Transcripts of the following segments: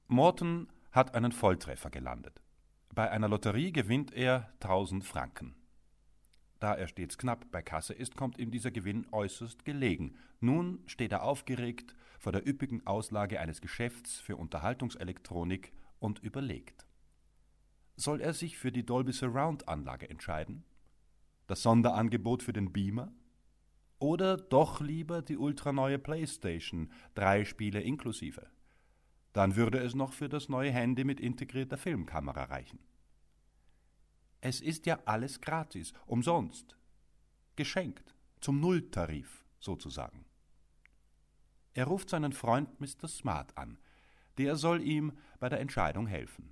Morton hat einen Volltreffer gelandet. Bei einer Lotterie gewinnt er 1000 Franken. Da er stets knapp bei Kasse ist, kommt ihm dieser Gewinn äußerst gelegen. Nun steht er aufgeregt vor der üppigen Auslage eines Geschäfts für Unterhaltungselektronik und überlegt. Soll er sich für die Dolby Surround Anlage entscheiden? Das Sonderangebot für den Beamer? Oder doch lieber die ultraneue Playstation, 3 Spiele inklusive? Dann würde es noch für das neue Handy mit integrierter Filmkamera reichen. Es ist ja alles gratis, umsonst, geschenkt, zum Nulltarif sozusagen. Er ruft seinen Freund Mr. Smart an. Der soll ihm bei der Entscheidung helfen.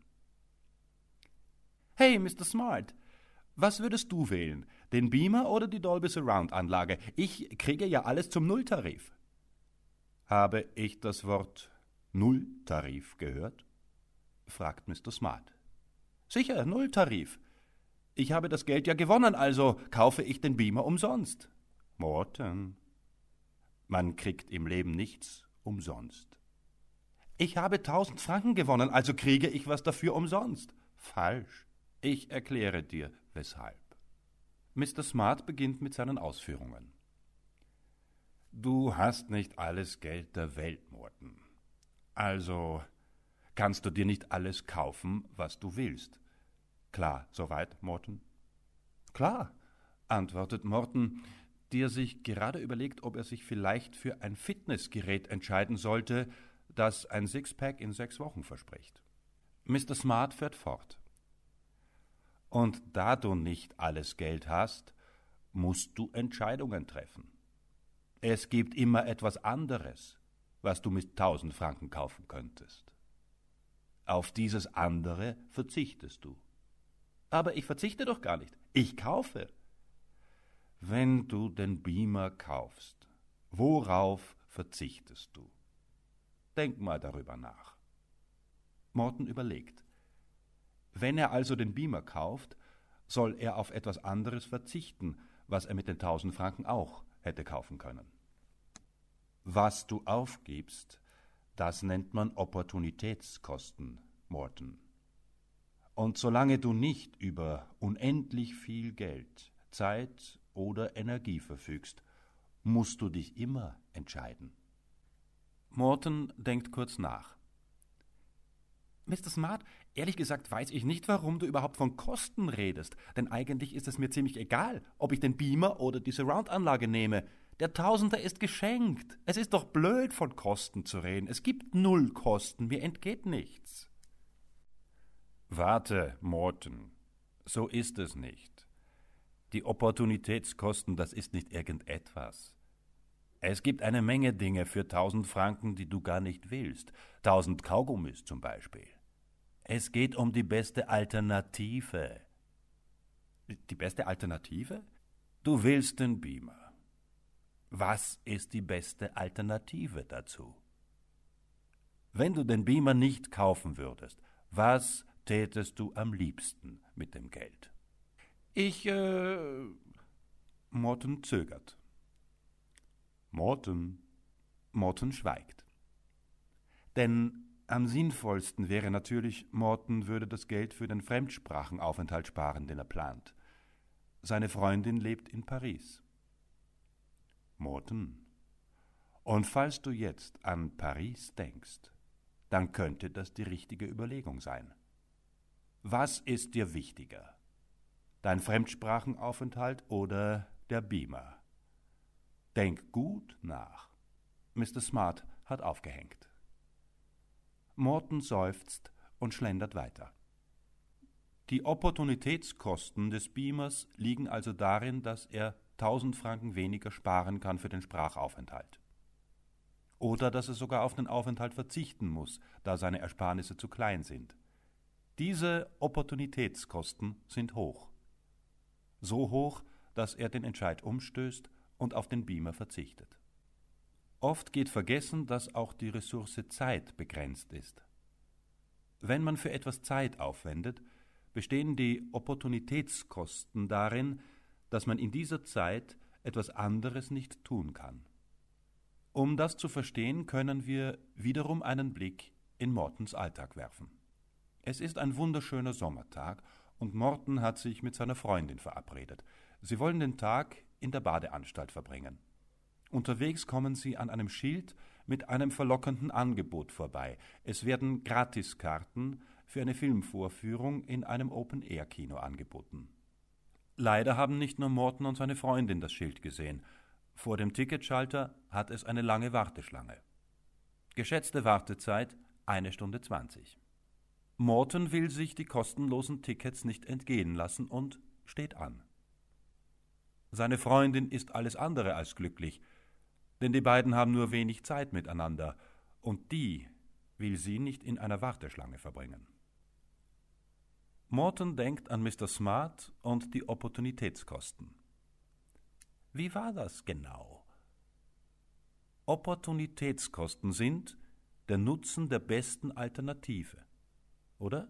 »Hey, Mr. Smart, was würdest du wählen, den Beamer oder die Dolby Surround Anlage? Ich kriege ja alles zum Nulltarif.« »Habe ich das Wort Nulltarif gehört?« fragt Mr. Smart. »Sicher, Nulltarif. Ich habe das Geld ja gewonnen, also kaufe ich den Beamer umsonst.« »Morton, man kriegt im Leben nichts umsonst.« »Ich habe 1000 Franken gewonnen, also kriege ich was dafür umsonst.« »Falsch. Ich erkläre dir, weshalb.« Mr. Smart beginnt mit seinen Ausführungen. »Du hast nicht alles Geld der Welt, Morton. Also kannst du dir nicht alles kaufen, was du willst. Klar, soweit, Morton?« »Klar«, antwortet Morton, der sich gerade überlegt, ob er sich vielleicht für ein Fitnessgerät entscheiden sollte, das ein Sixpack in 6 Wochen verspricht. Mr. Smart fährt fort. »Und da du nicht alles Geld hast, musst du Entscheidungen treffen. Es gibt immer etwas anderes, was du mit 1000 Franken kaufen könntest. Auf dieses andere verzichtest du.« »Aber ich verzichte doch gar nicht. Ich kaufe.« »Wenn du den Beamer kaufst, worauf verzichtest du? Denk mal darüber nach.« Morton überlegt. Wenn er also den Beamer kauft, soll er auf etwas anderes verzichten, was er mit den 1000 Franken auch hätte kaufen können. Was du aufgibst, das nennt man Opportunitätskosten, Morton. Und solange du nicht über unendlich viel Geld, Zeit oder Energie verfügst, musst du dich immer entscheiden. Morton denkt kurz nach. »Mr. Smart, ehrlich gesagt weiß ich nicht, warum du überhaupt von Kosten redest, denn eigentlich ist es mir ziemlich egal, ob ich den Beamer oder die Surround-Anlage nehme. Der Tausender ist geschenkt. Es ist doch blöd, von Kosten zu reden. Es gibt 0 Kosten, mir entgeht nichts.« »Warte, Morton, so ist es nicht. Die Opportunitätskosten, das ist nicht irgendetwas. Es gibt eine Menge Dinge für 1000 Franken, die du gar nicht willst. 1000 Kaugummis zum Beispiel. Es geht um die beste Alternative.« »Die beste Alternative? Du willst den Beamer. Was ist die beste Alternative dazu? Wenn du den Beamer nicht kaufen würdest, was tätest du am liebsten mit dem Geld?« Morton zögert. Morton schweigt. Denn am sinnvollsten wäre natürlich, Morton würde das Geld für den Fremdsprachenaufenthalt sparen, den er plant. Seine Freundin lebt in Paris. Morton, und falls du jetzt an Paris denkst, dann könnte das die richtige Überlegung sein. Was ist dir wichtiger? Dein Fremdsprachenaufenthalt oder der Beamer? Denk gut nach. Mr. Smart hat aufgehängt. Morton seufzt und schlendert weiter. Die Opportunitätskosten des Beamers liegen also darin, dass er 1000 Franken weniger sparen kann für den Sprachaufenthalt. Oder dass er sogar auf den Aufenthalt verzichten muss, da seine Ersparnisse zu klein sind. Diese Opportunitätskosten sind hoch. So hoch, dass er den Entscheid umstößt und auf den Beamer verzichtet. Oft geht vergessen, dass auch die Ressource Zeit begrenzt ist. Wenn man für etwas Zeit aufwendet, bestehen die Opportunitätskosten darin, dass man in dieser Zeit etwas anderes nicht tun kann. Um das zu verstehen, können wir wiederum einen Blick in Mortons Alltag werfen. Es ist ein wunderschöner Sommertag und Morton hat sich mit seiner Freundin verabredet. Sie wollen den Tag in der Badeanstalt verbringen. Unterwegs kommen sie an einem Schild mit einem verlockenden Angebot vorbei. Es werden Gratiskarten für eine Filmvorführung in einem Open-Air-Kino angeboten. Leider haben nicht nur Morton und seine Freundin das Schild gesehen. Vor dem Ticketschalter hat es eine lange Warteschlange. Geschätzte Wartezeit 1:20. Morton will sich die kostenlosen Tickets nicht entgehen lassen und steht an. Seine Freundin ist alles andere als glücklich, denn die beiden haben nur wenig Zeit miteinander, und die will sie nicht in einer Warteschlange verbringen. Morton denkt an Mr. Smart und die Opportunitätskosten. Wie war das genau? Opportunitätskosten sind der Nutzen der besten Alternative, oder?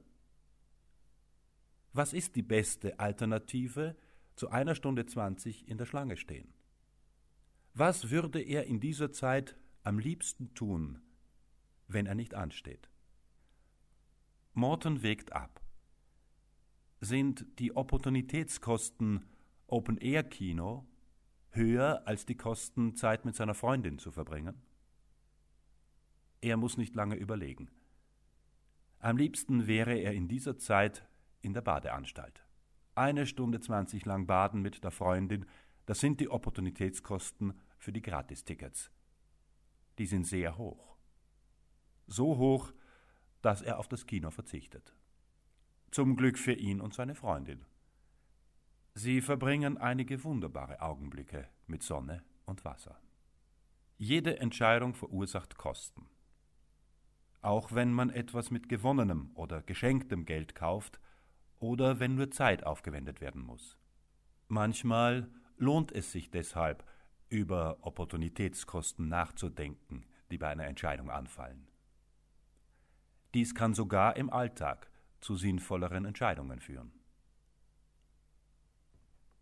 Was ist die beste Alternative zu 1:20 in der Schlange stehen? Was würde er in dieser Zeit am liebsten tun, wenn er nicht ansteht? Morton wägt ab. Sind die Opportunitätskosten Open-Air-Kino höher als die Kosten, Zeit mit seiner Freundin zu verbringen? Er muss nicht lange überlegen. Am liebsten wäre er in dieser Zeit in der Badeanstalt. 1:20 lang baden mit der Freundin, das sind die Opportunitätskosten für die Gratistickets. Die sind sehr hoch. So hoch, dass er auf das Kino verzichtet. Zum Glück für ihn und seine Freundin. Sie verbringen einige wunderbare Augenblicke mit Sonne und Wasser. Jede Entscheidung verursacht Kosten. Auch wenn man etwas mit gewonnenem oder geschenktem Geld kauft oder wenn nur Zeit aufgewendet werden muss. Manchmal lohnt es sich deshalb, über Opportunitätskosten nachzudenken, die bei einer Entscheidung anfallen. Dies kann sogar im Alltag zu sinnvolleren Entscheidungen führen.